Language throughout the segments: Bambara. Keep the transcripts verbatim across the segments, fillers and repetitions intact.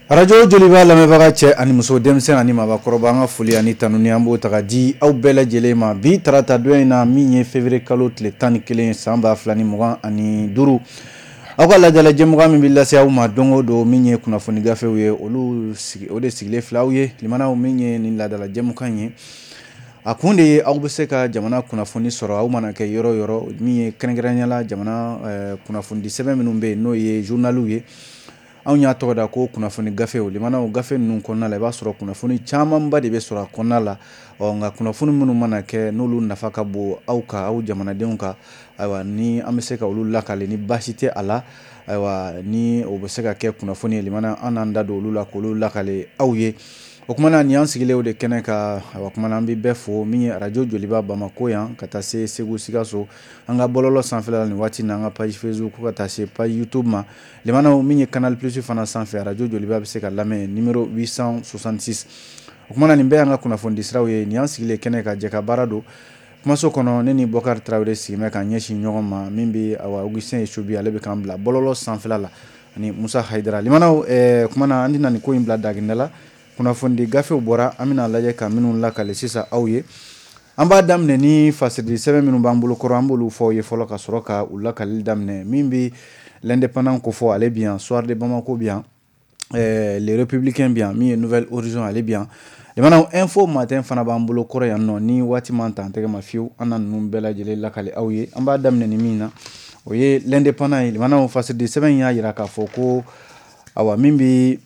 Radio Joliba lamɛnbaga cɛ ani muso denmisɛn ani maabakɔrɔba an ka foli ani tanuni an b'o ta ka di aw bɛɛ lajɛlen ma bi tarata don in na min ye février kalo tile tan ni kelen san ba fila ni mugan ani duuru aw ka lajɛjɛmɔgɔ min bɛ lase aw ma don o don min ye kunnafoni gafew ye olu sigi o de sigilen filɛ aw ye limanaw min ye nin ladala jɛmukan ye a kun de ye aw bɛ se ka jamana kunnafoni sɔrɔ aw mana kɛ yɔrɔ yɔrɔ min ye kɛrɛnkɛrɛnyala jamana kunnafoni di sɛbɛn minnu bɛ yen n'o ye journaliw ye anw y'a tɔgɔ da ko kunnafoni gafew limanaw gafe ninnu kɔnɔna la i b'a sɔrɔ kunnafoni camanba de bɛ sɔrɔ a kɔnɔna la ɔ nka kunnafoni minnu mana kɛ n'olu nafa ka bon aw ka aw jamanadenw kan ayiwa ni an bɛ se ka olu lakale ni baasi tɛ a la ayiwa ni o bɛ se ka kɛ kunnafoni ye limana an n'an da don olu la k'olu lakale aw ye o kumana ni an sigilen o de kɛnɛ ka ayiwa kumana an bɛ bɛɛ fo min ye radio Joliba Bamako yan ka taa se Segu Sikaso an ka bɔlɔlɔ sanfɛla nin waati n'an ka page Facebook ka taa se page YouTube ma limanaw min ye Canal Plus fana sanfɛ radio Joliba bɛ se ka lamɛn numéro huit cent soixante-six o kumana nin bɛɛ y'an ka kunnafoni di siraw ye ni an sigilen kɛnɛ ka jɛ ka baara don kumaso kɔnɔ ne ni Bɔkari Tarawele sigimɛ ka ɲɛsin ɲɔgɔn ma min bɛ awa Augustin Echobi ale bɛ k'an bila bɔlɔlɔ sanfɛla la ani Musa Hayidara limanaw ɛɛ kumana an tɛna nin ko in bila daginda la kunnafoni gafew bɔra an bɛna lajɛ ka minnu lakale sisan aw ye an b'a daminɛ ni fasidi sɛbɛn minnu b'an bolo kɔrɔ an b'olu fɔ aw ye fɔlɔ ka sɔrɔ ka u lakalili daminɛ min bɛ l'indépendant ko fɔ ale bi yan Soir de Bamako bi yan ɛɛ les républicains bi yan min ye Nouvelle Horizon ale bi yan limanaw info matin fana b'an bolo kɔrɔ yan nɔ ni waati man ta an tɛgɛ ma fiyewu an na ninnu bɛɛ lajɛlen lakale aw ye an b'a daminɛ ni min na o ye l'indépendant ye limanaw fasidi sɛbɛn y'a jira k'a fɔ ko awa min bɛ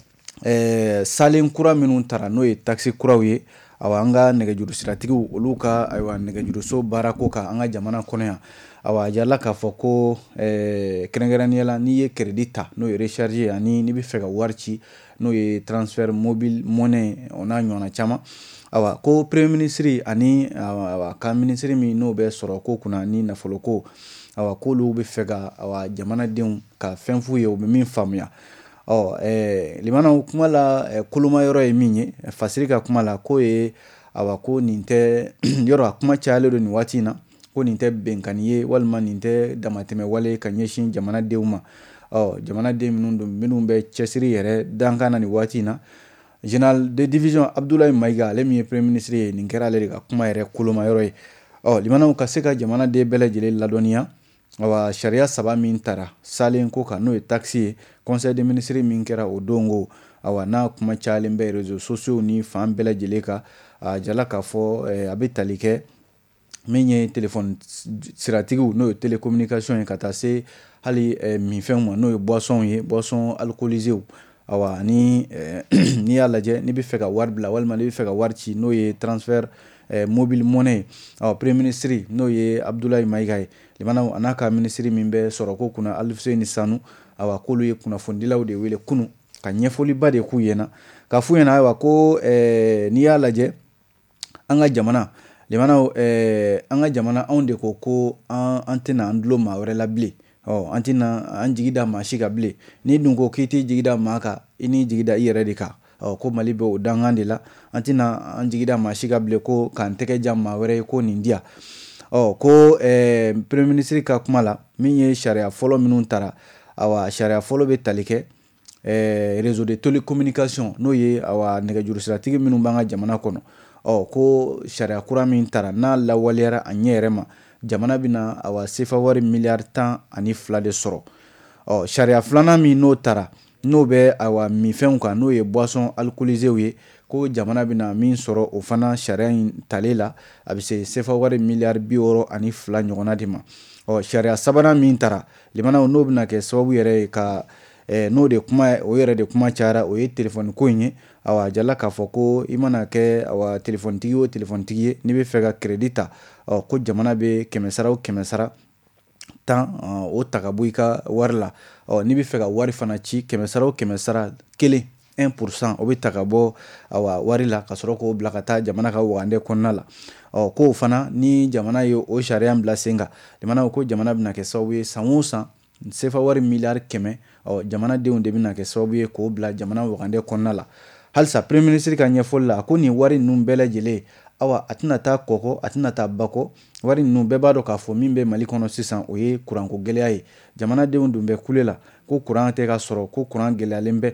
ɛɛ salen kura minnu tara n'o ye taxi kuraw ye awa an ka nɛgɛjuru siratigiw olu ka ayiwa nɛgɛjuruso baarako kan an ka jamana kɔnɔ yan awa a jirala k'a fɔ ko ɛɛ kɛrɛnkɛrɛnnenya la n'i ye crédit ta n'o ye recharge ani n'i bɛ fɛ ka wari ci n'o ye transfert mobile monnaie o n'a ɲɔgɔnna caman awa ko premier ministre ani awa ka ministre min n'o bɛ sɔrɔ ko kunna ni nafolo ko awa k'olu bɛ fɛ ka awa jamanadenw ka fɛn f'u ye u bɛ min faamuya ɔ ɛɛ limanaw kuma la koloma yɔrɔ ye min ye fasiri ka kuma la ko ye awa ko nin tɛ yɔrɔ a kuma cayalen don nin waati in na ko nin tɛ bɛnkanni ye walima nin tɛ damatɛmɛ wale ka ɲɛsin jamanadenw ma ɔ jamanaden minnu don minnu bɛ cɛsiri yɛrɛ dankan na nin waati in na général de division Abdoulaye Mayiga ale min ye premier ministre ye nin kɛra ale de ka kuma yɛrɛ koloma yɔrɔ ye ɔ limanaw ka se ka jamanaden bɛɛ lajɛlen ladɔnniya awa sariya saba min tara salen ko kan n'o ye taxi ye conseil des ministres min kɛra o dongo awa n'a kuma cayalen bɛ réseaux sociaux ni fan bɛɛ lajɛlen kan a jala k'a fɔ a bɛ tali kɛ min ye téléphone siratigiw n'o ye télécommunication ye ka taa se hali minfɛnw ma n'o ye boisson ye boisson alcoolisée awa ani n'i y'a lajɛ n'i bɛ fɛ ka wari bila walima n'i bɛ fɛ ka wari ci n'o ye transfert mobile monnaie awa premier ministre n'o ye Abdoulaye Mayiga ye limanaw a n'a ka ministre min bɛ sɔrɔ ko kunna Alfuseni Sanu awa k'olu ye kunnafonidilaw de wele kunu ka ɲɛfɔliba de k'u ɲɛna ka f'u ɲɛna ayiwa ko ɛɛ n'i y'a lajɛ an ka jamana limanaw ɛɛ an ka jamana anw de ko ko an an tɛna an dulon maa wɛrɛ la bilen ɔ an tɛna an jigi da maa si kan bilen n'i dun ko k'i t'i jigi da maa kan i n'i jigi da i yɛrɛ de kan ɔ ko Mali bɛ o dangan de la an tɛna an jigi da maa si kan bilen ko k'an tɛgɛ jan maa wɛrɛ ye ko nin di yan ɔ ko ɛɛ premier ministre ka kuma la min ye sariya fɔlɔ minnu tara awa sariya fɔlɔ bɛ tali kɛ ɛɛ réseau de télécommunication n'o ye awa nɛgɛjuru siratigi minnu b'an ka jamana kɔnɔ ɔ ko sariya kura min tara n'a lawaleyara a ɲɛ yɛrɛ ma jamana bɛna awa sefa wari miliyari tan ani fila de sɔrɔ ɔ sariya filanan min n'o tara n'o bɛ awa minfɛnw kan n'o ye boisson alcoolisée ye ko jamana bɛna min sɔrɔ o fana sariya in talen la a bɛ se sefa wari miliyari bi wɔɔrɔ ani fila ɲɔgɔnna de ma ɔ sariya sabanan min tara limanaw n'o bɛna kɛ sababu yɛrɛ ye ka ɛɛ n'o de kuma o yɛrɛ de kuma cayara o ye telefɔni ko in ye awa a jala k'a fɔ ko i mana kɛ awa telefonitigi o telefonitigi ye n'i bɛ fɛ ka crédit ta ɔ ko jamana bɛ kɛmɛ sara o kɛmɛ sara tan o ta ka bɔ i ka wari la ɔ n'i bɛ fɛ ka wari fana ci kɛmɛ sara o kɛmɛ sara kelen un pour cent o bɛ ta ka bɔ awa wari la ka sɔrɔ k'o bila ka taa jamana ka wagande kɔnɔna la ɔ ko fana ni jamana ye o sariya bila sen kan limanaw ko jamana bɛna kɛ sababu ye san o san sefa wari miliyari kɛmɛ ɔ jamanadenw de bɛna kɛ sababu ye k'o bila jamana wagande kɔnɔna la halisa premier ministre ka ɲɛfɔli la ko nin wari ninnu bɛɛ lajɛlen awa a tɛna taa kɔkɔ a tɛna taa bakɔ wari ninnu bɛɛ b'a dɔn k'a fɔ min bɛ Mali kɔnɔ sisan o ye kuranko gɛlɛya ye jamanadenw dun bɛ kule la ko kuran tɛ ka sɔrɔ ko kuran gɛlɛyalen bɛ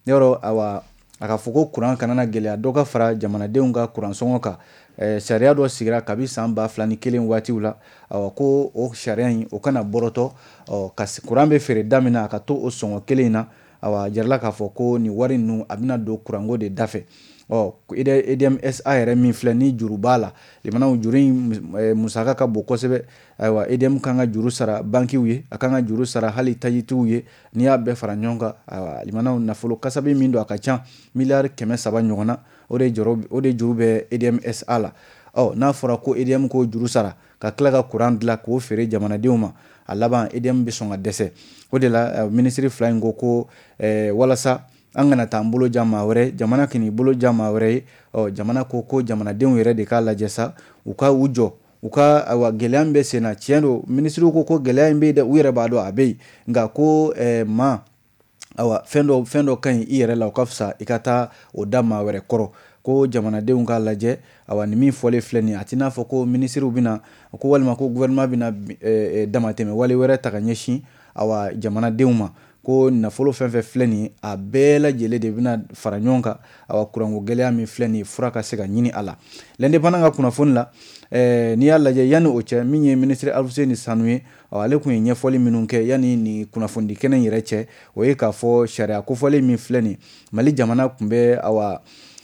yɔrɔ awa a ka fɔ ko kuran kana na gɛlɛya dɔ ka fara jamanadenw ka kuransɔngɔ kan sariya dɔ sigira kabi san ba fila ni kelen waatiw la ko o sariya in o kana bɔrɔtɔ ka kuran bɛ feere da min na a ka to o sɔngɔ kelen in na awa jarala k'a fɔ ko nin wari ninnu a bɛna don kuranko de dafɛ ɔ E D M S A yɛrɛ min filɛ ni juru b'a la limanaw juru in musaka ka bon kosɛbɛ ayiwa E D M kan ka juru sara bankiw ye a kan ka juru sara hali tajitiw ye n'i y'a bɛɛ fara ɲɔgɔn kan ayiwa limanaw nafolo kasabi min don a ka ca miliyari kɛmɛ saba ɲɔgɔnna o de jɔrɔ o de juru bɛ E D M S A la ɔ n'a fɔra ko E D M k'o juru sara ka tila ka kuran dilan k'o feere jamanadenw ma a laban E D M bɛ sɔn ka dɛsɛ o de la minisiri fila in ko ko walasa an kana taa bolo jan maa wɛrɛ jamana kini bolo jan maa wɛrɛ ye ɔ jamana ko ko jamanadenw yɛrɛ de k'a lajɛ sa u ka u jɔ u ka awa gɛlɛya min bɛ sen na tiɲɛ don minisiriw ko ko gɛlɛya in bɛ yen dɛ u yɛrɛ b'a dɔn a bɛ yen nka ko maa awa fɛn dɔ fɛn dɔ ka ɲi i yɛrɛ la o ka fisa i ka taa o da maa wɛrɛ kɔrɔ ko jamanadenw k'a lajɛ awa nin min fɔlen filɛ nin a t'i n'a fɔ ko minisiriw bɛna ko walima ko gouvernement bɛna damatɛmɛ wale wɛrɛ ta ka ɲɛsin awa jamanadenw ma ko nafolo fɛn fɛn filɛ nin a bɛɛ lajɛlen de bɛna fara ɲɔgɔn kan awa kuranko gɛlɛya min filɛ nin fura ka se ka ɲini a la l'indépendant ka kunnafoni la n'i y'a lajɛ yanni o cɛ min ye ministre Alfuseni Sanu ye ale tun ye ɲɛfɔli minnu kɛ yanni nin kunnafoni kɛnɛ in yɛrɛ cɛ o ye k'a fɔ sariya kofɔlen min filɛ nin Mali jamana tun bɛ awa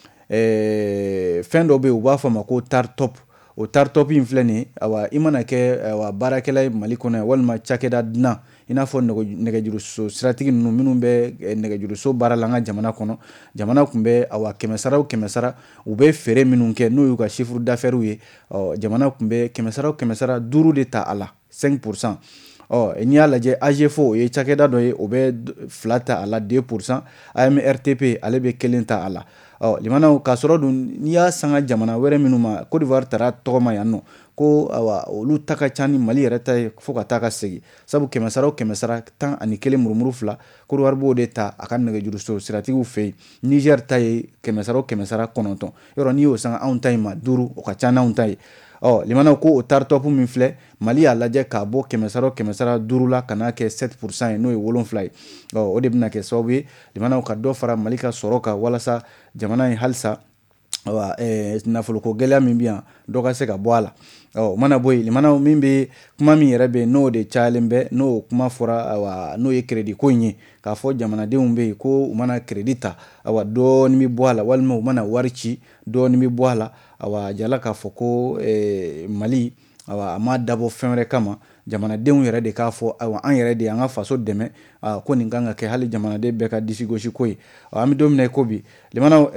fɛn dɔ bɛ yen u b'a fɔ ma ko tar-top o tar-top in filɛ nin awa i mana kɛ awa baarakɛla ye Mali kɔnɔ walima cakɛda dilan i n'a fɔ nɛgɛjuruso siratigi ninnu minnu bɛ nɛgɛjuruso baara la an ka jamana kɔnɔ jamana tun bɛ awa kɛmɛ sara o kɛmɛ sara u bɛ feere minnu kɛ n'o y'u ka chiffre d'affaires ye jamana tun bɛ kɛmɛ sara o kɛmɛ sara duuru de ta a la cinq pour cent ɔ n'i y'a lajɛ A G F O o ye cakɛda dɔ ye o bɛ fila ta a la deux pour cent A M R T P ale bɛ kelen ta a la ɔ limanaw k'a sɔrɔ dun n'i y'a sanga jamana wɛrɛ minnu ma Côte d'Ivoire taara tɔgɔma yan nɔ ko awa olu ta ka ca ni Mali yɛrɛ ta ye fo ka taa ka segin sabu kɛmɛ sara o kɛmɛ sara tan ani kelen murumuru fila Côte d'Ivoire b'o de ta a ka nɛgɛjuruso siratigiw fɛ yen Niger ta ye kɛmɛ sara o kɛmɛ sara kɔnɔntɔn yɔrɔ n'i y'o sanga anw ta in ma duuru o ka ca n'anw ta ye ɔ limanaw ko o tar-top min filɛ Mali y'a lajɛ k'a bɔ kɛmɛ sara o kɛmɛ sara duuru la ka n'a kɛ sept pour cent ye n'o ye wolonfila ye ɔ o de bɛna kɛ sababu ye limanaw ka dɔ fara Mali ka sɔrɔ kan walasa jamana in halisa awa nafoloko gɛlɛya min bɛ yan dɔ ka se ka bɔ a la ɔ mana bɔ yen limanaw min bɛ kuma min yɛrɛ bɛ n'o de cayalen bɛ n'o kuma fɔra awa n'o ye crédit ko in ye k'a fɔ jamanadenw bɛ yen ko u mana crédit ta awa dɔɔni bɛ bɔ a la walima u mana wari ci dɔɔni bɛ bɔ a la awa jala k'a fɔ ko Mali awa a ma dabɔ fɛn wɛrɛ kama jamanadenw yɛrɛ de k'a fɔ awa an yɛrɛ de an ka faso dɛmɛ ko nin kan ka kɛ hali jamanaden bɛɛ ka disi gosi ko ye an bɛ don min na ko bi limanaw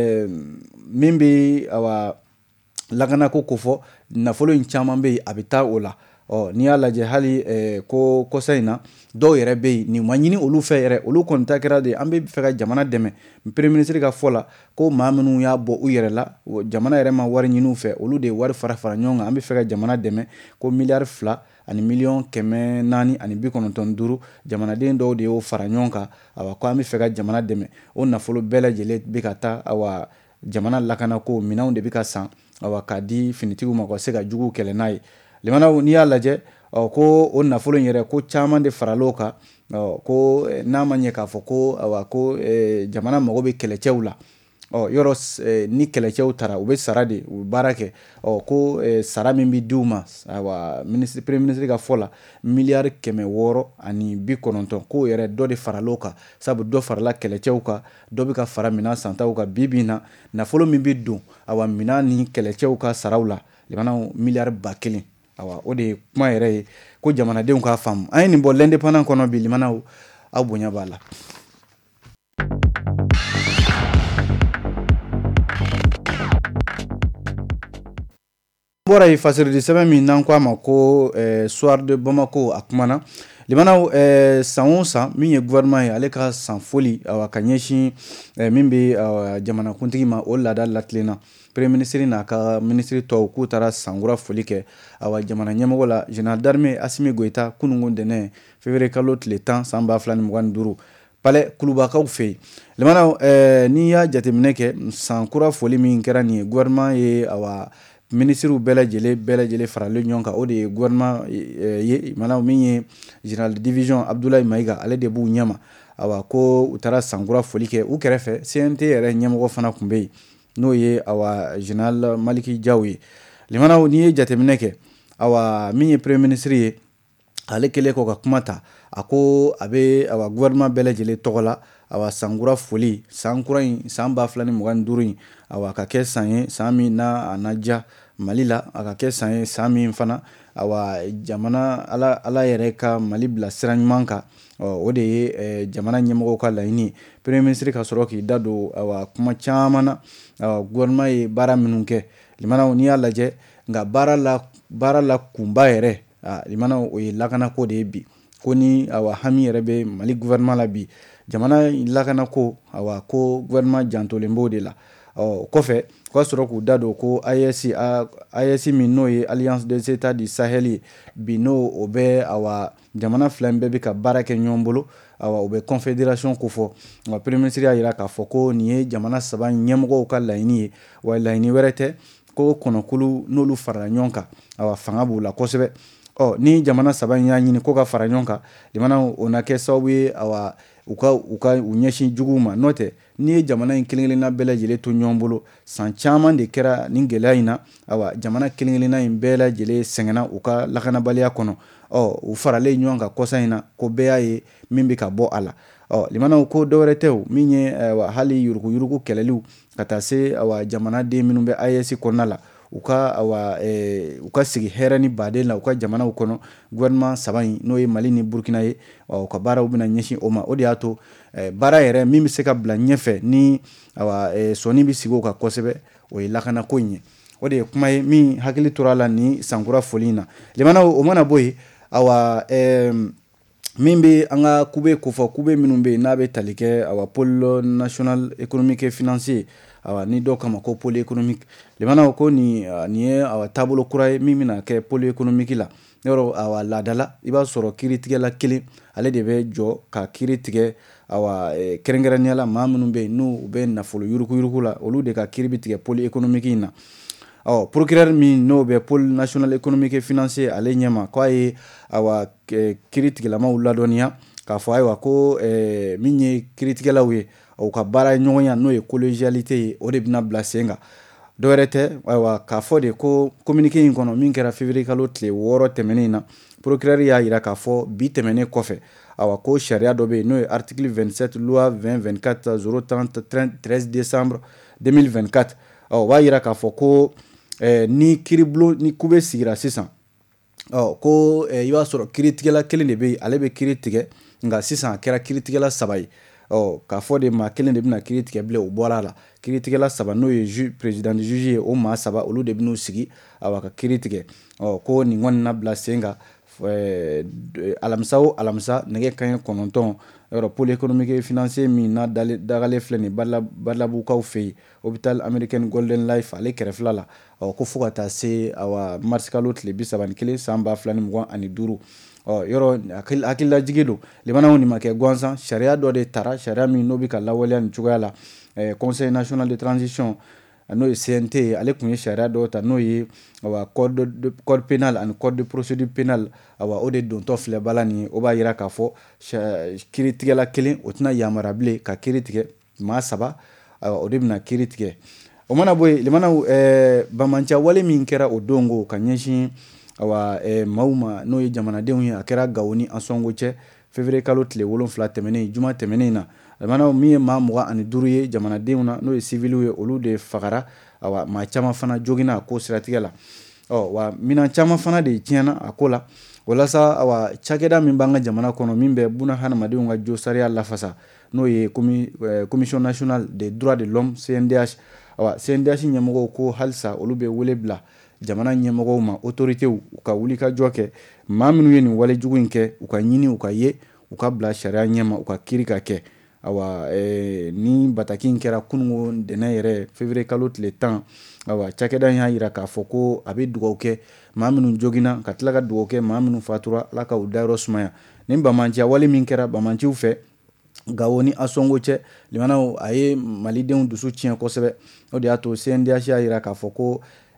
min bɛ awa lakanako ko fɔ nafolo in caman bɛ yen a bɛ taa o la ɔ n'i y'a lajɛ hali ko kɔsa in na dɔw yɛrɛ bɛ yen nin ma ɲini olu fɛ yɛrɛ olu kɔni ta kɛra de an bɛ fɛ ka jamana dɛmɛ premier ministre ka fɔ la ko maa minnu y'a bɔ u yɛrɛ la jamana yɛrɛ ma wari ɲini u fɛ olu de ye wari fara fara ɲɔgɔn kan an bɛ fɛ ka jamana dɛmɛ ko miliyari fila ani miliyɔn kɛmɛ naani ani bi kɔnɔntɔn duuru jamanaden dɔw de y'o fara ɲɔgɔn kan awa ko an bɛ fɛ ka jamana dɛmɛ o nafolo bɛɛ lajɛlen bɛ ka taa awa jamana lakanako minɛnw de bɛ ka san awa k'a di finitigiw ma ka se ka juguw kɛlɛ n'a ye limanaw n'i y'a lajɛ ɔ ko o nafolo in yɛrɛ ko caman de faral'o kan ɔ ko n'a ma ɲɛ k'a fɔ ko awa ko jamana mago bɛ kɛlɛcɛw la ɔ yɔrɔ ni kɛlɛcɛw taara u bɛ sara de u bɛ baara kɛ ɔ ko sara min bɛ di u ma awa minisiri premier ministre ka fɔ la miliyari kɛmɛ wɔɔrɔ ani bi kɔnɔntɔn k'o yɛrɛ dɔ de faral'o kan sabu dɔ farala kɛlɛcɛw kan dɔ bɛ ka fara minan santaw kan bi bi in na nafolo min bɛ don awa minan ni kɛlɛcɛw ka saraw la limanaw miliyari ba kelen awa o de ye kuma yɛrɛ ye ko jamanadenw k'a faamu an ye nin bɔ l'indépendant kɔnɔ bi limanaw aw bonya b'a la. Bɔra ye fasiridi sɛbɛn min n'an ko a ma ko soir de Bamako a kumana limanaw san o san min ye gouvernement ye ale ka san foli awa ka ɲɛsin min bɛ jamanakuntigi ma o laada latilenna premier ministre n'a ka ministre tɔw k'u taara sankura foli kɛ awa jamana ɲɛmɔgɔ la général d'armée Asimi Goïta kunungo ntɛnɛn février kalo tile tan san ba fila ni mugan ni duuru palais kulubakaw fɛ yen limanaw n'i y'a jateminɛ kɛ sankura foli min kɛra nin ye gouvernement ye awa ministres bɛɛ lajɛlen bɛɛ lajɛlen faralen ɲɔgɔn kan o de ye gouvernement ye mana min ye général de division Abdoulaye Maïga ale de b'u ɲɛma awa ko u taara sankura foli kɛ u kɛrɛfɛ C N T yɛrɛ ɲɛmɔgɔ fana tun bɛ yen n'o ye awa général Maliki Diaw ye limanaw n'i ye jateminɛ kɛ awa min ye premier ministre ye ale kɛlen kɔ ka kuma ta a ko a bɛ awa gouvernement bɛɛ lajɛlen tɔgɔ la awa sankura foli san kura in san ba fila ni mugan ni duuru in awa ka kɛ san ye san min n'a a na diya Mali la a ka kɛ san ye san min fana awa jamana ala ala yɛrɛ ka Mali bila sira ɲuman kan o de ye jamana ɲɛmɔgɔw ka laɲini premier ministre ka sɔrɔ k'i da don awa kuma caman na awa gouvernement ye baara minnu kɛ limanaw n'i y'a lajɛ nka baara la baara la kunba yɛrɛ limanaw o ye lakanako de ye bi ko ni awa hami yɛrɛ bɛ Mali gouvernement la bi jamana lakanako awa ko gouvernement jantolen b'o de la ɔ kɔfɛ o ka sɔrɔ k'u da don ko A E S A E S min n'o ye Alliance des États du Sahel ye bi n'o o bɛ awa jamana fila in bɛɛ bɛ ka baara kɛ ɲɔgɔn bolo awa o bɛ confédération ko fɔ nka premier ministre y'a jira k'a fɔ ko nin ye jamana saba ɲɛmɔgɔw ka laɲini ye wa laɲini wɛrɛ tɛ ko kɔnɔkulu n'olu farala ɲɔgɔn kan awa fanga b'u la kosɛbɛ ɔ ni jamana saba in y'a ɲini ko ka fara ɲɔgɔn kan limana o na kɛ sababu ye awa u ka u ka u ɲɛsin juguw ma n'o tɛ n'i ye jamana in kelen-kelenna bɛɛ lajɛlen to ɲɔgɔn bolo san caman de kɛra nin gɛlɛya in na awa jamana kelen-kelenna in bɛɛ lajɛlen sɛgɛnna u ka lakanabaliya kɔnɔ ɔ u faralen ɲɔgɔn kan kɔsa in na ko bɛɛ y'a ye min bɛ ka bɔ a la ɔ limanaw ko dɔwɛrɛ tɛ o min ye awa hali yurugu-yurugu kɛlɛliw ka taa se awa jamanaden minnu bɛ A E S kɔnɔna la u ka awa ɛɛ u ka sigi hɛrɛ ni baden la u ka jamanaw kɔnɔ gouvernement saba in n'o ye Mali ni Burkina ye ɔ u ka baaraw bɛna ɲɛsin o ma o de y'a to ɛɛ baara yɛrɛ min bɛ se ka bila ɲɛfɛ ni awa ɛɛ sɔnni bɛ sigi o kan kosɛbɛ o ye lakanako in ye o de ye kuma ye min hakili tora la ni sankura foli in na limanaw o mana bɔ yen awa ɛɛ min bɛ an ka kube kofɔ kube minnu bɛ yen n'a bɛ tali kɛ awa pôle national économique et financier awa ni dɔw kama ko pôle économique limanaw ko nin nin ye awa taabolo kura ye min bɛna kɛ pôle économique la yɔrɔ awa laadala i b'a sɔrɔ kiiritigɛla kelen ale de bɛ jɔ ka kiiri tigɛ awa kɛrɛnkɛrɛnnenya la maa minnu bɛ yen n'u bɛ nafolo yuruguyurugu la olu de ka kiiri bɛ tigɛ pôle économique in na ɔ procureur min n'o bɛ pôle national économique et financier ale ɲɛma k'a ye awa kiiri tigɛlamaw ladɔnniya k'a fɔ ayiwa ko ɛɛ min ye kiiritigɛlaw ye u ka baara ɲɔgɔnya n'o ye collégialité ye o de bɛna bila sen kan dɔwɛrɛ tɛ ayiwa k'a fɔ de ko communiqué in kɔnɔ min kɛra février kalo tile wɔɔrɔ tɛmɛnen na procureur y'a jira k'a fɔ bi tɛmɛnen kɔfɛ awa ko sariya dɔ bɛ yen n'o ye article vingt-sept loi vingt vingt-quatre zéro trente treize décembre deux mille vingt-quatre ɔ o b'a jira k'a fɔ ko ɛɛ ni kiiribulon ni kube sigira sisan ɔ ko i b'a sɔrɔ kiiritigɛla kelen de bɛ yen ale bɛ kiiri tigɛ nka sisan a kɛra kiiritigɛla saba ye ɔ k'a fɔ de maa kelen de bɛna kiiri tigɛ bilen o bɔra a la kiiritigɛla saba n'o ye ju président du juge ye o maa saba olu de bɛn'u sigi awa ka kiiri tigɛ ɔ ko nin kɔni na bila sen kan alamisa o alamisa nɛgɛ kanɲɛ kɔnɔntɔn yɔrɔ pôle économique et financier min n'a dagalen filɛ nin Badalabukaw fɛ yen hôpital American Golden Life ale kɛrɛfɛla la ɔ ko fo ka taa se awa mars kalo tile bi saba ni kelen san ba fila ni mugan ani duuru ɔ yɔrɔ hakililajigi don limanaw nin ma kɛ gansan sariya dɔ de tara sariya min n'o bɛ ka lawaleya nin cogoya la ɛɛ conseil national de transition n'o ye C N T ye ale tun ye sariya dɔw ta n'o ye awa code de code pénal ani code de procédure pénale awa o de dontɔ filɛ bala nin ye o b'a jira k'a fɔ kiiritigɛla kelen o tɛna yamaruya bilen ka kiiri tigɛ maa saba awa o de bɛna kiiri tigɛ o mana bɔ yen limanaw ɛɛ bamanciya wale min kɛra o don ko ka ɲɛsin awa ɛɛ maaw ma n'o ye jamanadenw ye a kɛra Gawo ni Ansongo cɛ février kalo tile wolonfila tɛmɛnen juma tɛmɛnen na limanaw min ye maa mugan ani duuru ye jamanadenw na n'o ye civiliw ye olu de fagara awa maa caman fana joginna a ko siratigɛ la ɔ wa minan caman fana de tiɲɛna a ko la walasa awa cakɛda min b'an ka jamana kɔnɔ min bɛ buna hadamadenw ka jo sariya lafasa n'o ye commission nationale des droits de l'homme C N D H awa C N D H ɲɛmɔgɔw ko halisa olu bɛ wele bila jamana ɲɛmɔgɔw ma autorités u ka wuli ka jɔ kɛ maa minnu ye nin wale jugu in kɛ u ka ɲini u ka ye u ka bila sariya ɲɛma u ka kiiri ka kɛ awa ɛɛ ni bataki in kɛra kunungo ntɛnɛn yɛrɛ février kalo tile tan awa cakɛda in y'a jira k'a fɔ ko a bɛ dugawu kɛ maa minnu joginna ka tila ka dugawu kɛ maa minnu fatura ala ka u dayɔrɔ sumaya nin bamanciya wale min kɛra bamanciw fɛ Gawo ni Ansongo cɛ limanaw a ye malidenw dusu tiɲɛ kosɛbɛ o de y'a to C N D H y'a jira k'a fɔ ko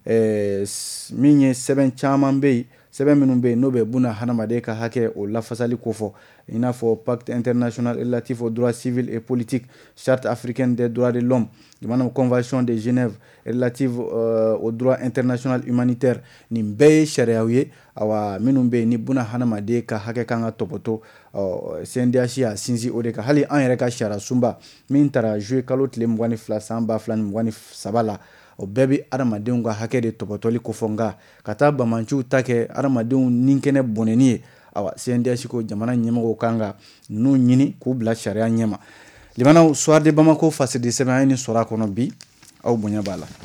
min ye sɛbɛn caman bɛ yen sɛbɛn minnu bɛ yen n'o bɛ buna hadamaden ka hakɛ o lafasali ko fɔ i n'a fɔ pacte international relatif aux droits civils et politiques, charte africaine des droits de l'homme, maanaam convention de Genève relative euh, aux droits international humanitaire. Nin bɛɛ ye sariyaw ye awa minnu bɛ yen ni buna hadamaden ka hakɛ kan ka tɔpɔtɔ C N D H y'a sinsin o de kan. Hali an yɛrɛ ka sariya sunba min taara juillet kalo tile mugan ni fila san ba fila ni mugan ni saba la o bɛɛ bɛ adamadenw ka hakɛ de tɔpɔtɔli ko fɔ nka ka taa bamanciw ta kɛ adamadenw ninkɛnɛ bɔnɛni ye awa C N D H ko jamana ɲɛmɔgɔw kan ka ninnu ɲini k'u bila sariya ɲɛma. Limanaw soir de Bamako fasidi sɛbɛn an ye nin sɔrɔ a kɔnɔ bi aw bonya b'a la.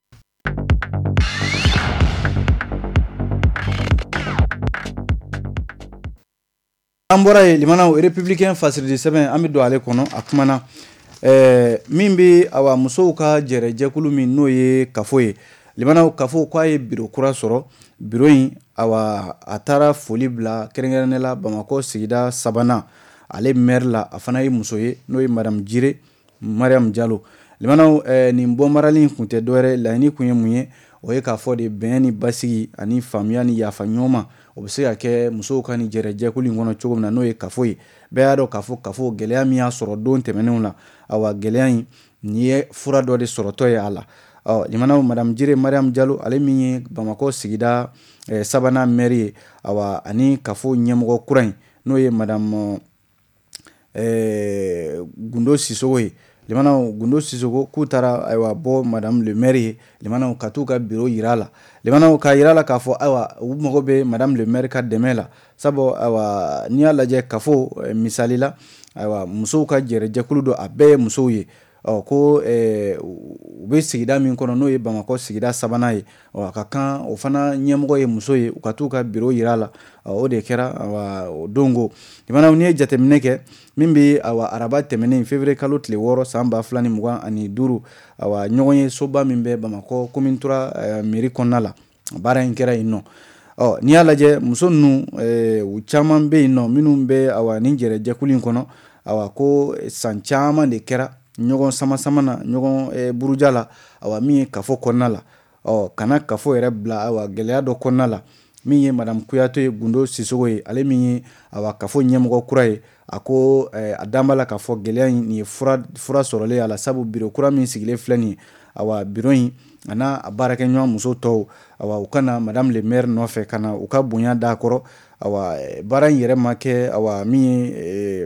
An bɔra ye limanaw républicain fasidi sɛbɛn an bɛ don ale kɔnɔ a kumana ɛɛ min bɛ awa musow ka jɛrɛjɛkulu min n'o ye kafo ye limanaw kafo k'a ye biro kura sɔrɔ biro in awa a taara foli bila kɛrɛnkɛrɛnnen la Bamako sigida sabanan ale maire la a fana ye muso ye n'o ye madame Jire Mariam Diallo. Limanaw ɛɛ nin bɔ marali in kun tɛ dɔwɛrɛ laɲini kun ye mun ye o ye k'a fɔ de bɛn ni basigi ani faamuya ni yafa ɲɔgɔn ma o bɛ se ka kɛ musow ka ni jɛrɛjɛkulu in kɔnɔ cogo min na n'o ye kafo ye. Bɛɛ y'a dɔn k'a fɔ kafo gɛlɛya min y'a sɔrɔ don tɛmɛnenw la awa gɛlɛya in nin ye fura dɔ de sɔrɔtɔ ye a la. Ɔ limanaw madame Jire Mariam Diallo ale min ye Bamako sigida eh, sabanan maire ye awa ani kafo ɲɛmɔgɔ kura in n'o ye madame eh, Gundo Sisoko ye. Limanaw Gundo Sisoko k'u taara ayiwa bɔ madame le maire ye limanaw ka t'u ka bureau yira la limanaw ka yira la k'a fɔ ayiwa u mago bɛ madame le maire ka dɛmɛ la sabu ayiwa n'i y'a lajɛ kafo eh, misali la ayiwa musow ka jɛrɛjɛkulu dɔ a bɛɛ ye musow ye. Ɔ ko u bɛ sigida min kɔnɔ n'o ye Bamako sigida sabanan ye ɔ a ka kan o fana ɲɛmɔgɔ ye muso ye u ka t'u ka bureau yira la o de kɛra awa o dongo limanaw n'i ye jateminɛ kɛ min bɛ awa araba tɛmɛnen février kalo tile wɔɔrɔ san ba fila ni mugan ani duuru awa ɲɔgɔn ye soba min bɛ Bamako commune trois mairie kɔnɔna la baara in kɛra yen nɔ. Ɔ n'i y'a lajɛ muso ninnu u caman bɛ yen nɔ minnu bɛ awa nin jɛrɛjɛkulu in kɔnɔ awa ko san caman de kɛra ɲɔgɔn sama sama na ɲɔgɔn eh, buruja la awa min ye kafo kɔnɔna la ɔ kana kafo yɛrɛ bila awa gɛlɛya dɔ kɔnɔna la min ye madame Kuyate ye Gundo Sisoko ye ale min ye awa kafo ɲɛmɔgɔ kura ye a ko eh, a dan b'a la k'a fɔ gɛlɛya in nin ye fura fura sɔrɔlen a la sabu biro kura min sigilen filɛ nin ye awa biro in a n'a a baarakɛ ɲɔgɔn muso tɔw awa u kana madame le maire nɔfɛ ka na u ka bonya d'a kɔrɔ awa baara in yɛrɛ ma kɛ awa min ye eh,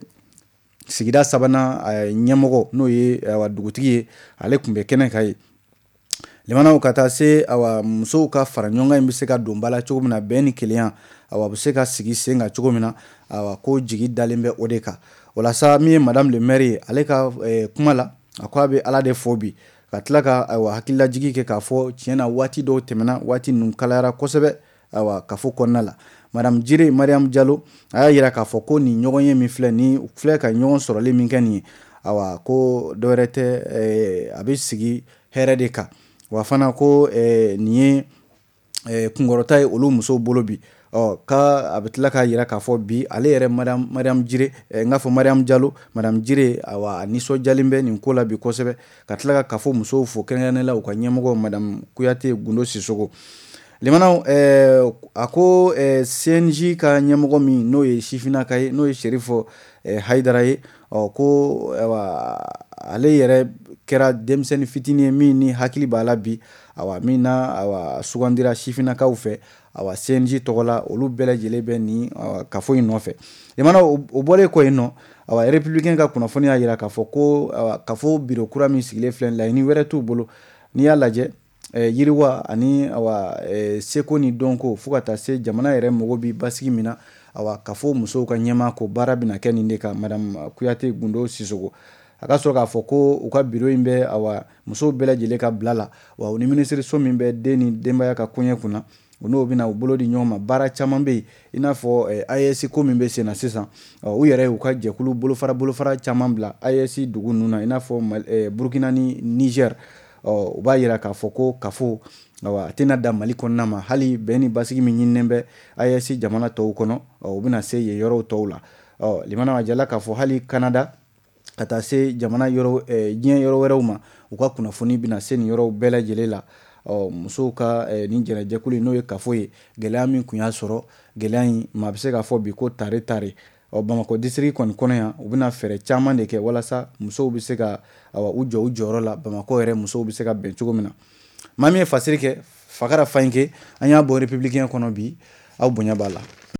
sigida sabanan ɲɛmɔgɔ n'o ye awa dugutigi ye ale tun bɛ kɛnɛ ka ye limanaw ka taa se awa musow ka fara ɲɔgɔn in bɛ se ka don ba la cogo min na bɛn ni kelenya awa bɛ se ka sigi sen kan cogo min na awa ko jigi dalen bɛ o de kan walasa min ye madame le maire ye ale ka eh, kuma la a ko a bɛ ala de fɔ bi ka tila ka awa hakililajigi kɛ k'a fɔ tiɲɛ na waati dɔw tɛmɛna waati ninnu kalayara kosɛbɛ awa kafo kɔnɔna la madame Jire Mariam Diallo a y'a yira k'a fɔ ko nin ɲɔgɔn ye min filɛ ni filɛ ka ɲɔgɔn sɔrɔli min kɛ nin ye awa ko dɔwɛrɛ tɛ eh, a bɛ sigi hɛrɛ de kan wa fana ko eh, nin ye eh, kunkɔrɔta ye olu musow bolo bi ɔ ka a bɛ tila k'a yira k'a fɔ bi ale yɛrɛ madame Mariam Jire eh, n k'a fɔ Mariam Diallo madame Jire awa a nisɔndiyalen bɛ nin ko la bi kosɛbɛ ka tila ka kafo musow fo kɛrɛnkɛrɛnnen la u ka ɲɛmɔgɔ madame Kuyate Gundo Sisoko. Limanaw eh, a ko eh, C N J ka ɲɛmɔgɔ min n'o ye sifinaka ye n'o ye Sherifo eh, Haidara ye ɔ ko awa ale yɛrɛ kɛra denmisɛnnin fitinin ye min ni hakili b'a la bi awa min na awa sugandira sifinakaw fɛ awa C N J tɔgɔ la olu bɛɛ lajɛlen bɛ nin awa kafo in nɔfɛ limanaw o bɔlen kɔ yen nɔ awa républicain ka kunnafoni y'a yira k'a fɔ ko awa kafo biro kura min sigilen filɛ laɲini wɛrɛ t'u bolo n'i y'a lajɛ Eh, yiriwa ani awa eh, seko ni dɔnko fo ka taa se jamana yɛrɛ mɔgɔ bi basigi min na awa kafo musow ka ɲɛma ko baara bɛna kɛ nin de kan madame Kuyate Gundo Sisoko a ka sɔrɔ k'a fɔ ko u ka biro in bɛ awa musow bɛɛ lajɛlen ka bila la wa u ni minisiriso min bɛ den ni denbaya ka koɲɛ kunna u n'o bɛna u bolo di ɲɔgɔn ma baara caman bɛ yen i n'a fɔ eh, A E S ko min bɛ sen na sisan uh, u yɛrɛ y'u ka jɛkulu bolofara bolofara caman bila A E S dugu ninnu na i n'a fɔ eh, Burkina ni Niger ɔ u b'a yira k'a fɔ ko kafo awa a tɛna da Mali kɔnɔna ma hali bɛn ni basigi min ɲininen bɛ A E S jamana tɔw kɔnɔ ɔ u bɛna se yen yɔrɔw tɔw la ɔ limanaw a jala k'a fɔ hali Canada ka taa se jamana yɔrɔ eh, diɲɛ yɔrɔ wɛrɛw ma u ka kunnafoni bɛna se nin yɔrɔw bɛɛ lajɛlen la ɔ musow ka nin jɛnɛjɛkulu n'o ye kafo ye gɛlɛya min kun y'a sɔrɔ gɛlɛya in maa bɛ se k'a fɔ bi ko tare tare ɔ bamakɔ district kɔni kɔnɔ yan u bɛna fɛɛrɛ caman de kɛ walasa musow bɛ se ka u jɔ u jɔyɔrɔ la bamakɔ yɛrɛ musow bɛ se ka bɛn cogo min na maa min ye fasiri kɛ Fakara Fayinke an y'a bɔ républicain kɔnɔ bi aw bonya b'a la.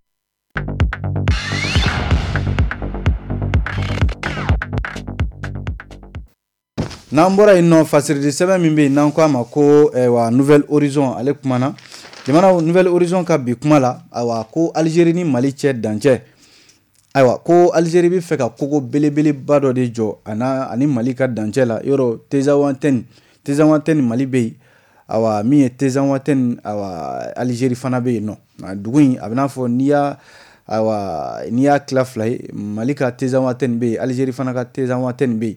N'an bɔra yen nɔ fasiridi sɛbɛn min bɛ yen n'an ko a ma ko wa Nouvelle Horizon ale kumana jamana Nouvelle Horizon ka bi kuma la ayiwa ko Algérie ni Mali cɛ dancɛ ayiwa ko Algérie bɛ fɛ ka kogo belebeleba dɔ de jɔ ana ani Mali ka dancɛ la yɔrɔ Tezawanten Tezawanten Mali bɛ yen ayiwa min ye Tezawanten ayiwa Algérie fana bɛ yen nɔ dugu in a bɛ n'a fɔ n'i y'a ayiwa n'i y'a tila fila ye Mali ka Tezawanten bɛ yen Algérie fana ka Tezawanten bɛ yen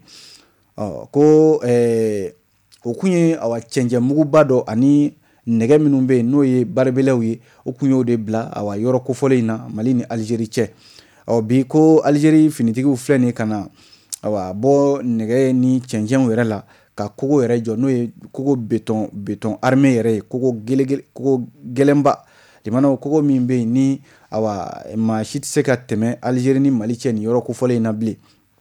ɔ ko ɛɛ o kun ye awa cɛncɛn muguba dɔ ani nɛgɛ minnu bɛ yen n'o ye baribelew ye o kun y'o de bila awa yɔrɔ kofɔlen in na Mali ni Algérie cɛ ɔ bi ko Algérie finitigiw filɛ nin ka na awa bɔ nɛgɛ ni cɛncɛnw yɛrɛ la ka kogo yɛrɛ jɔ n'o ye kogo béton béton armé yɛrɛ ye kogo gele kogo gɛlɛnba limanaw kogo min bɛ yen ni awa maa si tɛ se ka tɛmɛ Algérie ni Mali cɛ nin yɔrɔ kofɔlen in na bilen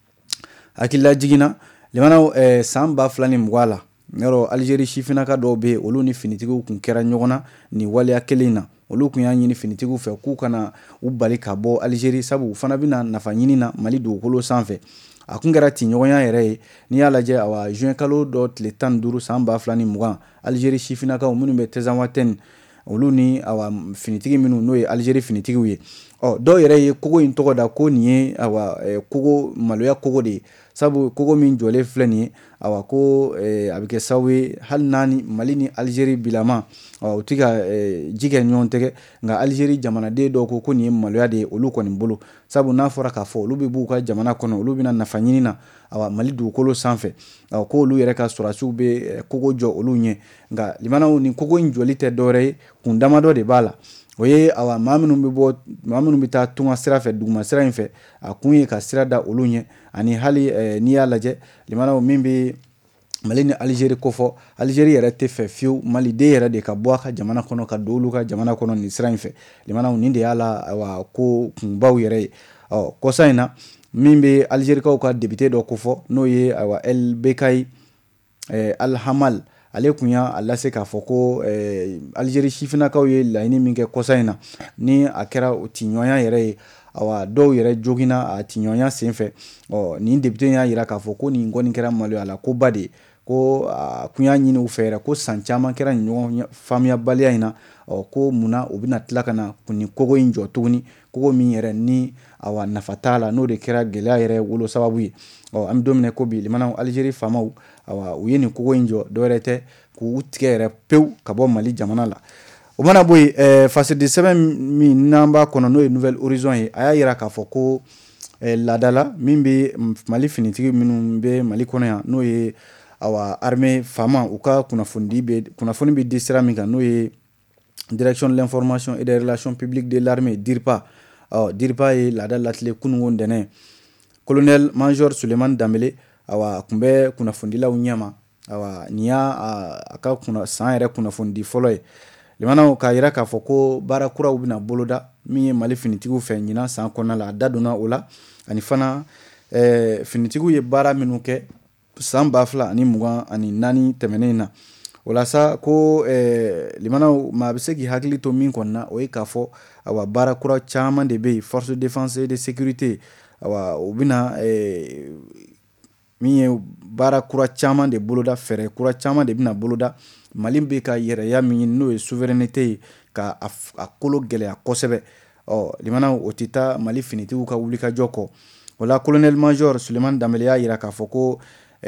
hakilila jiginna limanaw eh, san ba fila ni mugan la yɔrɔ Algérie sifinaka dɔw bɛ yen olu ni finitigiw kun kɛra ɲɔgɔn na ni waleya kelen na olu kun y'a ɲini finitigiw fɛ k'u kana u bali ka bɔ Algérie sabu u fana bɛna nafa ɲini na Mali dugukolo sanfɛ a kun kɛra tiɲɔgɔnya yɛrɛ ye n'i y'a lajɛ awa juin kalo dɔ tile tan ni duuru san ba fila ni mugan Algérie sifinakaw minnu bɛ Tezawanten olu ni awa finitigi minnu n'o ye Algérie finitigiw ye ɔ dɔw yɛrɛ ye kogo in tɔgɔ da ko nin ye awa eh, kogo maloya kogo de ye sabu kogo min jɔlen filɛ nin ye awa ko eh, a bɛ kɛ sababu ye hali naani Mali ni Algérie bilama awa u tɛ ka eh, ji kɛ ɲɔgɔn tɛgɛ nka Algérie jamanaden dɔw ko ko nin ye maloya de ye olu kɔni bolo sabu n'a fɔra k'a fɔ olu bɛ b'u ka jamana kɔnɔ olu bɛna nafa ɲini na awa Mali dugukolo sanfɛ awa ko olu yɛrɛ ka sɔrɔdasiw bɛ eh, kogo jɔ olu ɲɛ nka limanaw ni kogo in jɔli tɛ dɔwɛrɛ ye kun damadɔ de b'a la o ye awa maa minnu bɛ bɔ maa minnu bɛ taa tunga sira fɛ duguma sira in fɛ a kun ye ka sira da olu ɲɛ ani hali eh, n'i y'a lajɛ limanaw min bɛ Mali ni Algérie kofɔ Algérie yɛrɛ tɛ fɛ fiyewu Maliden yɛrɛ de ka bɔ a ka jamana kɔnɔ ka don olu ka jamana kɔnɔ nin sira in fɛ limanaw nin de y'a la awa ko kunbaw yɛrɛ ye ɔ kɔsa in na min bɛ Algérikaw ka député dɔ kofɔ n'o ye awa El Bekai eh, Al Hamal ale kun y'a lase k'a fɔ ko eh, Algérie sifinakaw ye laɲini min kɛ kɔsa in na ni a kɛra o tiɲɔgɔnya yɛrɛ ye awa dɔw yɛrɛ joginna a tiɲɔgɔnya senfɛ ɔ nin député y'a jira k'a fɔ ko nin kɔni kɛra maloya la ko ba de ye ko a kun y'a ɲini u fɛ yɛrɛ ko san caman kɛra nin ɲɔgɔn faamuyabaliya in na ɔ ko munna u bɛna tila ka na nin kogo in jɔ tuguni kogo min yɛrɛ ni awa nafa t'a la n'o de kɛra gɛlɛya yɛrɛ wolo sababu ye ɔ an bɛ don min na ko bi limanaw Algérie faamaw awa u ye nin kogo in jɔ dɔwɛrɛ tɛ k'u tigɛ yɛrɛ pewu ka bɔ Mali jamana la o mana bɔ yen ɛɛ fasidi sɛbɛn min n'an b'a kɔnɔ n'o ye Nouvelle Horizon ye a y'a jira k'a fɔ ko ɛɛ laadala min bɛ Mali finitigi minnu bɛ Mali kɔnɔ yan n'o ye awa armée faama u ka kunnafoni bɛ kunnafoni bɛ di sira min kan n'o ye direction de l'information et des relations publiques de l'armée DIRPA ɔ DIRPA ye laada latile kununko ntɛnɛn colonel major Sulemani Danbele awa a kun bɛ kunnafonidilaw ɲɛma awa nin y'a a ka kunna san yɛrɛ kunnafonidi fɔlɔ ye limanaw k'a jira k'a fɔ ko baara kuraw bɛna boloda min ye Mali finitigiw fɛ ɲinan san kɔnɔna la a da donna o la ani fana ɛɛ finitigiw ye baara minnu kɛ san ba fila ani mugan ani naani tɛmɛnen na o la sa ko ɛɛ limanaw maa bɛ se k'i hakili to min kɔni na o ye k'a fɔ awa baara kura caman de bɛ yen force de défense et de sécurité awa u bɛna ɛɛ min ye baara kura caman de boloda fɛɛrɛ kura caman de bɛna boloda Mali bɛ ka yɛrɛya min ɲini n'o ye souveraineté ye ka a kolo gɛlɛya kosɛbɛ ɔ limanaw o tɛ taa Mali finitigiw ka wulikajɔ kɔ o la colonel major Sulemani Danbele y'a jira k'a fɔ ko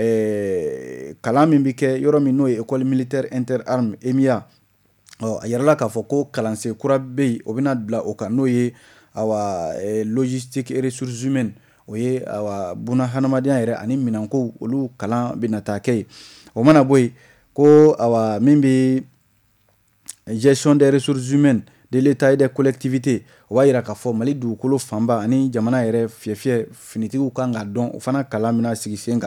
ɛɛ kalan min bɛ kɛ yɔrɔ min n'o ye école militaire inter armes E M I A ɔ a yɛrɛla k'a fɔ ko kalansen kura bɛ yen o bɛna bila o kan n'o ye awa logistique et ressources humaines o ye awa buna hadamadenya yɛrɛ ani minankow olu kalan bɛna taa kɛ yen o mana bɔ yen ko awa min bɛ gestion des ressources humaines de l'état et des collectivités o b'a jira k'a fɔ Mali dugukolo fanba ani jamana yɛrɛ fiyɛ fiyɛ finitigiw kan k'a dɔn o fana kalan bɛna sigi sen kan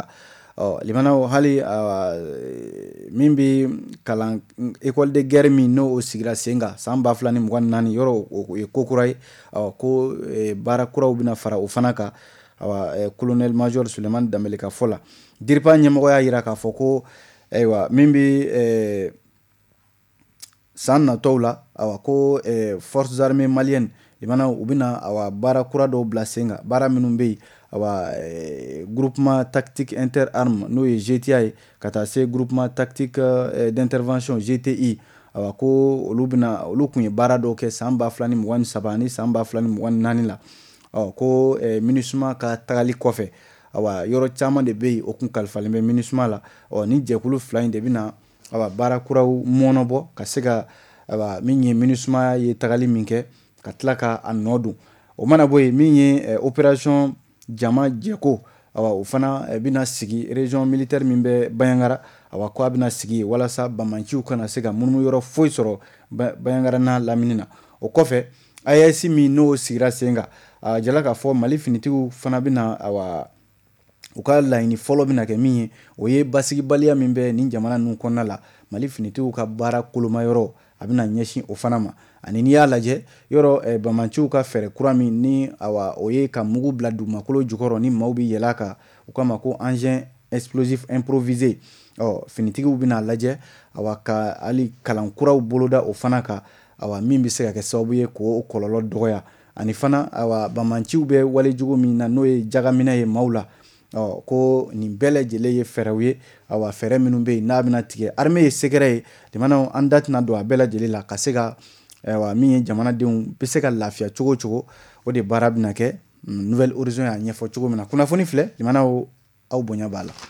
ɔ limana hali min bɛ kalan école de guerre min n'o sigira sen kan san ba fila ni mugan ni naani yɔrɔ o ye ko kura ye ko baara kuraw bɛna fara o fana kan colonel major Sulemani Danbele ka fɔ la DIRPA ɲɛmɔgɔ y'a jira k'a fɔ ko ayiwa min bɛ san natɔw la ko forces armées maliennes limana u bɛna baara kura dɔw bila sen kan baara minnu bɛ yen awa groupement tactique interarmes n'o ye G T A ye ka taa se groupement tactique d'intervention G T I awa ko olu bɛna olu tun ye baara dɔw kɛ san ba fila ni mugan ni saba ni san ba fila ni mugan ni naani la ɔ ko MINUSMA ka tagali kɔfɛ awa yɔrɔ caman de bɛ yen o kun kalifalen bɛ MINUSMA la ɔ ni jɛkulu fila in de bɛna awa baara kuraw mɔnɔbɔ ka se ka awa min ye MINUSMA ye tagali min kɛ ka tila ka a nɔ don o mana bɔ yen min ye opération jama jɛko awa o fana bɛna sigi région militaire min bɛ Bayaŋara awa ko a bɛna sigi walasa bamanciw kana se ka munumunu yɔrɔ foyi sɔrɔ Bayaŋara n'a lamini na o kɔfɛ A E S min n'o sigira sen kan a jala k'a fɔ Mali finitigiw fana bɛna awa u ka laɲini fɔlɔ bɛna kɛ min ye o ye basigibaliya min bɛ nin jamana ninnu kɔnɔna la Mali finitigiw ka baara koloma yɔrɔ a bɛna ɲɛsin o fana ma ani n'i y'a lajɛ yɔrɔ bamanciw ka fɛɛrɛ kura min ni awa o ye ka mugu bila dugumakolo jukɔrɔ ni maaw bɛ yɛlɛ a kan u k'a ma ko engin explosif improvisé ɔ finitigiw bɛna lajɛ awa ka hali kalan kuraw boloda o fana kan awa min bɛ se ka kɛ sababu ye k'o kɔlɔlɔ dɔgɔya ani fana awa bamanciw bɛ wale jugu min na n'o ye jagaminɛ ye maaw la ɔ ko nin bɛɛ lajɛlen ye fɛɛrɛw ye awa fɛɛrɛ minnu bɛ yen n'a bɛna tigɛ armée ye sɛgɛrɛ ye jamana an da tɛna don a bɛɛ lajɛlen la ka se ka ayiwa min ye jamanadenw bɛ se ka lafiya cogo cogo o de baara bɛna kɛ nouvelle horizon y'a ɲɛfɔ cogo min na kunnafoni filɛ jamanaw aw bonya b'a la.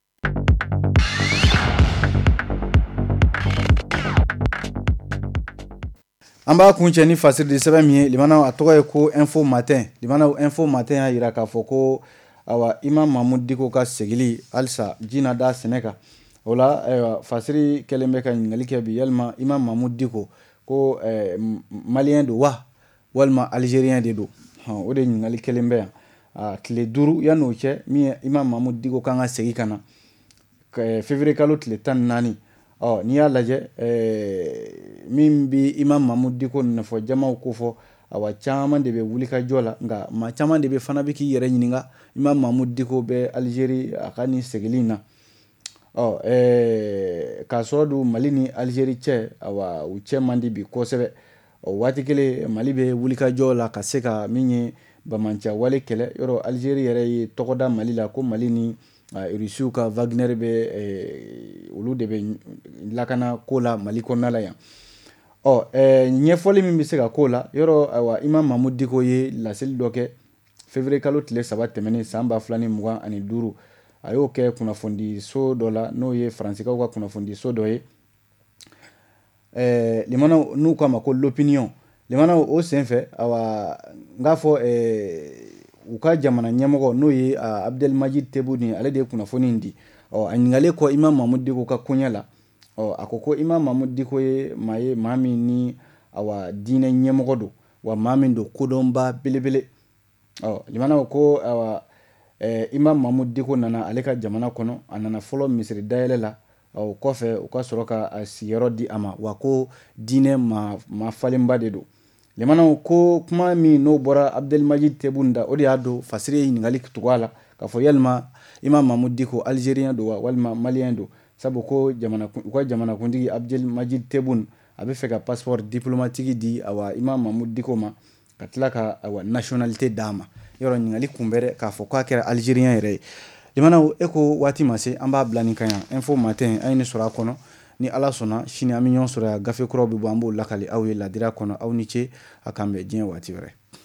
An b'a kuncɛ ni fasiri sɛbɛn min ye limanaw a tɔgɔ ye ko info matin limanaw info matin y'a jira k'a fɔ ko awa Imam Mamudu Diko ka segili halisa ji na da sɛnɛ kan o la ayiwa fasiri kɛlen bɛ ka ɲininkali kɛ bi yalima Imam Mamudu Diko ko malien don wa walima algérien de don o de ɲininkali kɛlen bɛ yan a tile duuru yan'o cɛ min ye Imam Mamudu Diko kan ka segin ka na février kalo tile tan ni naani ɔ n'i y'a lajɛ min bɛ Imam Mamudu Diko nafɔ jamaw ko fɔ awa caman de bɛ wuli ka jɔ la nka maa caman de bɛ fana bɛ k'i yɛrɛ ɲininka Imam Mamudu Diko bɛ Algérie a ka nin segili in na ɔ k'a sɔrɔ don Mali ni Algérie cɛ awa u cɛ man di bi kosɛbɛ o waati kelen Mali bɛ wuli ka jɔ la ka se ka min ye bamanciya wale kɛlɛ yɔrɔ Algérie yɛrɛ ye tɔgɔ da Mali la ko Mali ni Rusiw ka Wagner bɛ olu de bɛ lakana ko la Mali kɔnɔna la yan ɔ ɲɛfɔli min bɛ se ka k'o la yɔrɔ awa Imam Mamudu Diko ye laseli dɔ kɛ février kalo tile saba tɛmɛnen san ba fila ni mugan ani duuru a y'o kɛ kunnafoni so dɔ la n'o ye faransikaw ka kunnafoni so dɔ ye ɛɛ limanaw n'u k'a ma ko l'opinion limanaw o senfɛ awa n k'a fɔ ɛɛ u ka jamana ɲɛmɔgɔ n'o ye Abdelmajid Tebboune ale de ye kunnafoni in di ɔ a ɲininkalen kɔ Imam Mamudu Diko ka koɲɛ la ɔ a ko ko Imam Mamudu Diko ye maa ye maa min ni awa diinɛ ɲɛmɔgɔ don wa maa min don kodɔnba belebele ɔ limanaw ko awa ɛɛ Imam Mamudu Diko nana ale ka jamana kɔnɔ a nana fɔlɔ misiri dayɛlɛ la o kɔfɛ u ka sɔrɔ ka a sigiyɔrɔ di a ma wa ko diinɛ ma ma falenba de don limanaw ko kuma min n'o bɔra Abdelmajid Tebboune da o de y'a don fasiri ye ɲininkali tugu a la k'a fɔ yalima Imam Mamudu Diko algérien don wa walima malien don sabu ko jamana u ka jamanakuntigi Abdelmajid Tebboune a bɛ fɛ ka passeport diplomatique di awa Imam Mamudu Diko ma ka tila ka awa nationalité d'a ma yɔrɔ ɲininkali kunbɛn k'a fɔ k'a kɛra algérien yɛrɛ ye limanaw e ko waati ma se an b'a bila nin kan yan info matin a ye nin sɔrɔ a kɔnɔ ni ala sɔnna sini an bɛ ɲɔgɔn sɔrɔ yan gafe kuraw bɛ bɔ an b'o lakali aw ye ladira kɔnɔ aw ni ce a k'an bɛn diɲɛ waati wɛrɛ